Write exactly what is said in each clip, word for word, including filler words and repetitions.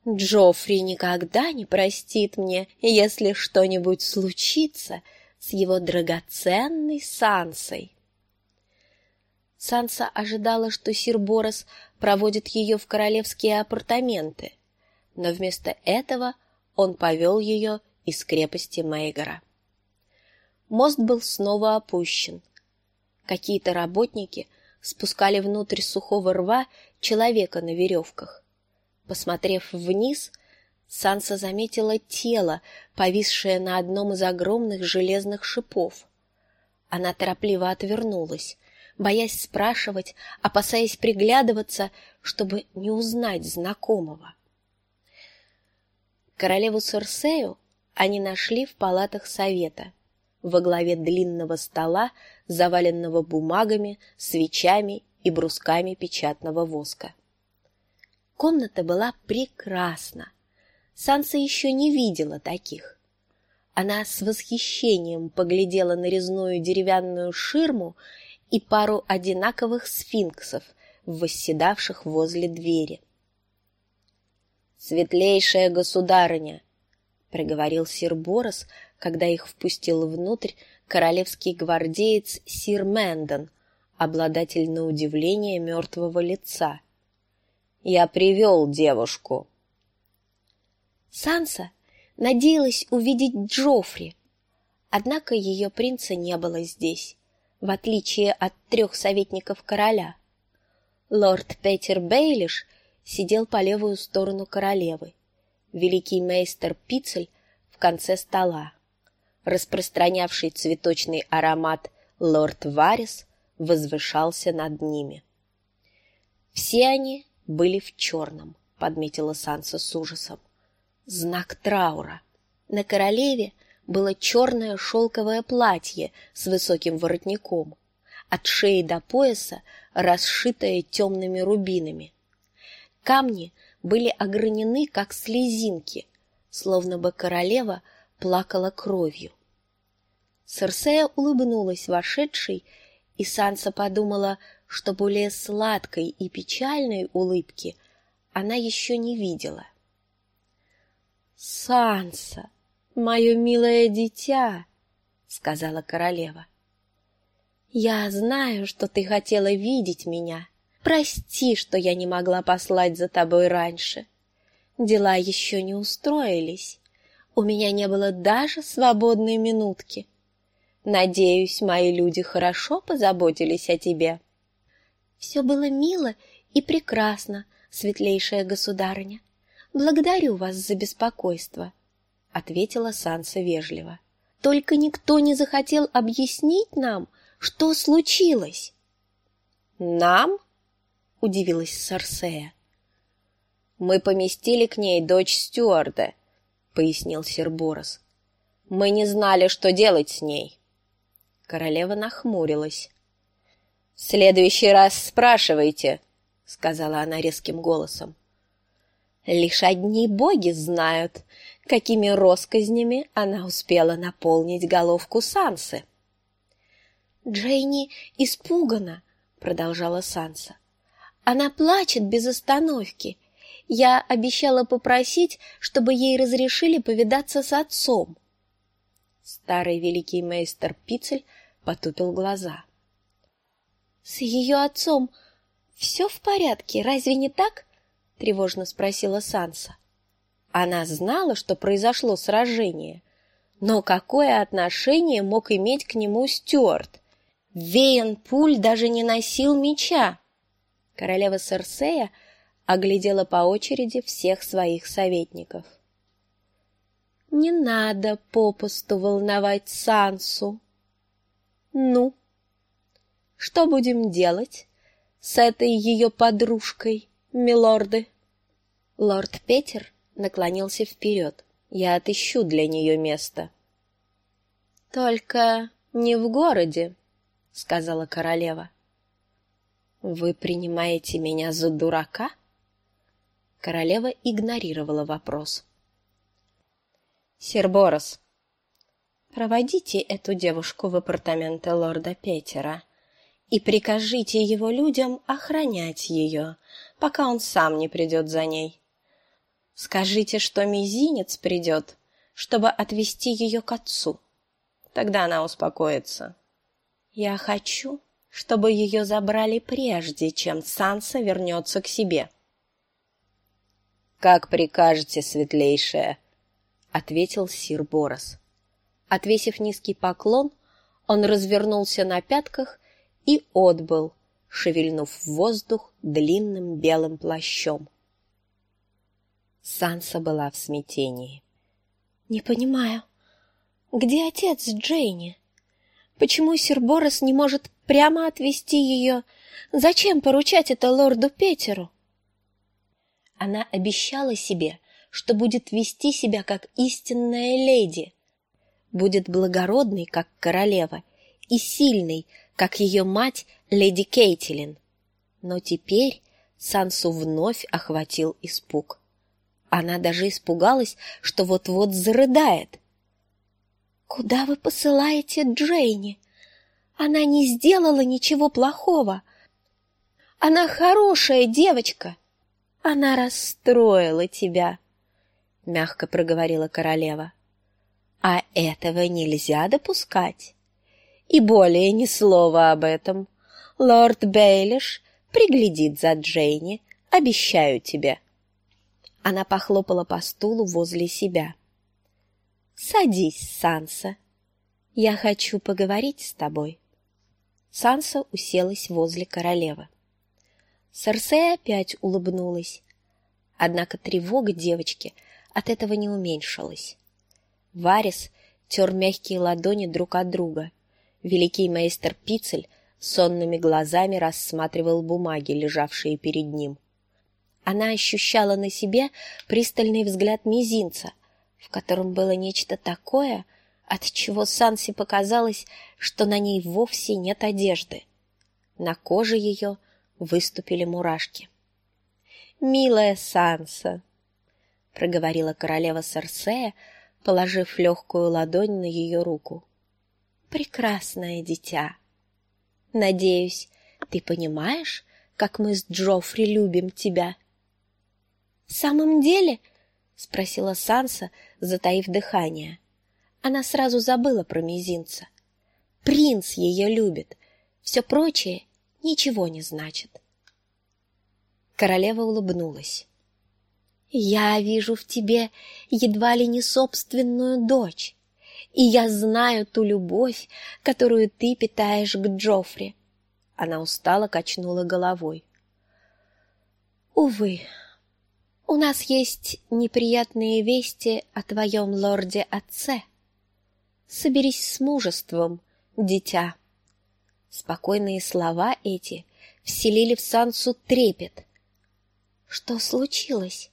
Джоффри никогда не простит мне, если что-нибудь случится с его драгоценной Сансой. Санса ожидала, что сир Борос проводит ее в королевские апартаменты, но вместо этого он повел ее из крепости Мейгора. Мост был снова опущен. Какие-то работники спускали внутрь сухого рва человека на веревках. Посмотрев вниз, Санса заметила тело, повисшее на одном из огромных железных шипов. Она торопливо отвернулась, боясь спрашивать, опасаясь приглядываться, чтобы не узнать знакомого. Королеву Серсею они нашли в палатах совета, во главе длинного стола, заваленного бумагами, свечами и брусками печатного воска. Комната была прекрасна. Санса еще не видела таких. Она с восхищением поглядела на резную деревянную ширму и пару одинаковых сфинксов, восседавших возле двери. «Светлейшая государыня!» — проговорил сир Борос, когда их впустил внутрь королевский гвардеец сир Мэндон, обладатель на удивление мертвого лица. «Я привел девушку». Санса надеялась увидеть Джоффри, однако ее принца не было здесь, в отличие от трех советников короля. Лорд Петер Бейлиш сидел по левую сторону королевы, великий мейстер Пицель в конце стола. Распространявший цветочный аромат лорд Варис возвышался над ними. Все они были в черном, подметила Санса с ужасом. Знак траура. На королеве было черное шелковое платье с высоким воротником, от шеи до пояса расшитое темными рубинами. Камни были огранены, как слезинки, словно бы королева плакала кровью. Серсея улыбнулась вошедшей, и Санса подумала, что более сладкой и печальной улыбки она еще не видела. «Санса, мое милое дитя», — сказала королева, — «я знаю, что ты хотела видеть меня. Прости, что я не могла послать за тобой раньше. Дела еще не устроились. У меня не было даже свободной минутки. Надеюсь, мои люди хорошо позаботились о тебе». «Все было мило и прекрасно, светлейшая государыня. Благодарю вас за беспокойство», — ответила Санса вежливо. «Только никто не захотел объяснить нам, что случилось». «Нам?» — удивилась Серсея. «Мы поместили к ней дочь стюарда», — пояснил сир Борос. «Мы не знали, что делать с ней». Королева нахмурилась. «В следующий раз спрашивайте», — сказала она резким голосом. «Лишь одни боги знают, какими россказнями она успела наполнить головку Сансы». «Джейни испугана», — продолжала Санса. «Она плачет без остановки. Я обещала попросить, чтобы ей разрешили повидаться с отцом». Старый великий мейстер Пицель потупил глаза. «С ее отцом все в порядке, разве не так?» — тревожно спросила Санса. Она знала, что произошло сражение, но какое отношение мог иметь к нему Стюарт? Вейн Пуль даже не носил меча. Королева Серсея оглядела по очереди всех своих советников. «Не надо попусту волновать Сансу. Ну, что будем делать с этой ее подружкой, милорды?» Лорд Петер наклонился вперед. «Я отыщу для нее место». «Только не в городе», — сказала королева. «Вы принимаете меня за дурака?» Королева игнорировала вопрос. «Сир Борос, проводите эту девушку в апартаменты лорда Петера и прикажите его людям охранять ее, пока он сам не придет за ней. Скажите, что мизинец придет, чтобы отвезти ее к отцу. Тогда она успокоится. Я хочу, чтобы ее забрали прежде, чем Санса вернется к себе. «Как прикажете, светлейшая», — ответил сир Борос. Отвесив низкий поклон, он развернулся на пятках и отбыл, шевельнув в воздух длинным белым плащом. Санса была в смятении. «Не понимаю, где отец Джейни? Почему сир Борос не может прямо отвезти ее? Зачем поручать это лорду Петеру?» Она обещала себе, что будет вести себя как истинная леди, будет благородной, как королева, и сильной, как ее мать, леди Кейтилин. Но теперь Сансу вновь охватил испуг. Она даже испугалась, что вот-вот зарыдает. «Куда вы посылаете Джейни? Она не сделала ничего плохого. Она хорошая девочка. Она расстроила тебя», — мягко проговорила королева. «А этого нельзя допускать. И более ни слова об этом. Лорд Бейлиш приглядит за Джейни, обещаю тебе». Она похлопала по стулу возле себя. «Садись, Санса. Я хочу поговорить с тобой». Санса уселась возле королевы. Серсея опять улыбнулась. Однако тревога девочки от этого не уменьшилась. Варис тер мягкие ладони друг от друга. Великий мейстер Пицель сонными глазами рассматривал бумаги, лежавшие перед ним. Она ощущала на себе пристальный взгляд мизинца, в котором было нечто такое, от чего Сансе показалось, что на ней вовсе нет одежды. На коже ее выступили мурашки. «Милая Санса», — проговорила королева Серсея, положив легкую ладонь на ее руку. «Прекрасное дитя. Надеюсь, ты понимаешь, как мы с Джоффри любим тебя?» «В самом деле?» — спросила Санса, затаив дыхание. Она сразу забыла про мизинца. Принц ее любит. Все прочее ничего не значит. Королева улыбнулась. «Я вижу в тебе едва ли не собственную дочь, и я знаю ту любовь, которую ты питаешь к Джоффри». Она устало качнула головой. «Увы, у нас есть неприятные вести о твоем лорде-отце. Соберись с мужеством, дитя». Спокойные слова эти вселили в Сансу трепет. Что случилось?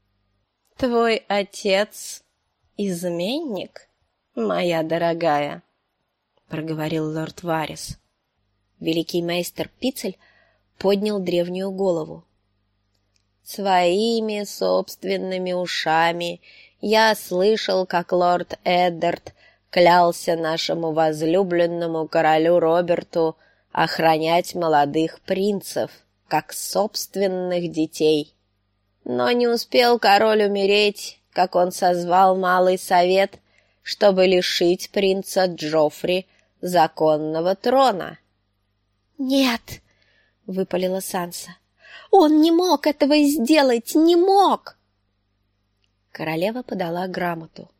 «Твой отец изменник, моя дорогая», — проговорил лорд Варис. Великий мейстер Пицель поднял древнюю голову. «Своими собственными ушами я слышал, как лорд Эддард клялся нашему возлюбленному королю Роберту охранять молодых принцев, как собственных детей. Но не успел король умереть, как он созвал малый совет, чтобы лишить принца Джоффри законного трона». «Нет!» — выпалила Санса. «Он не мог этого сделать, не мог!» Королева подала грамоту.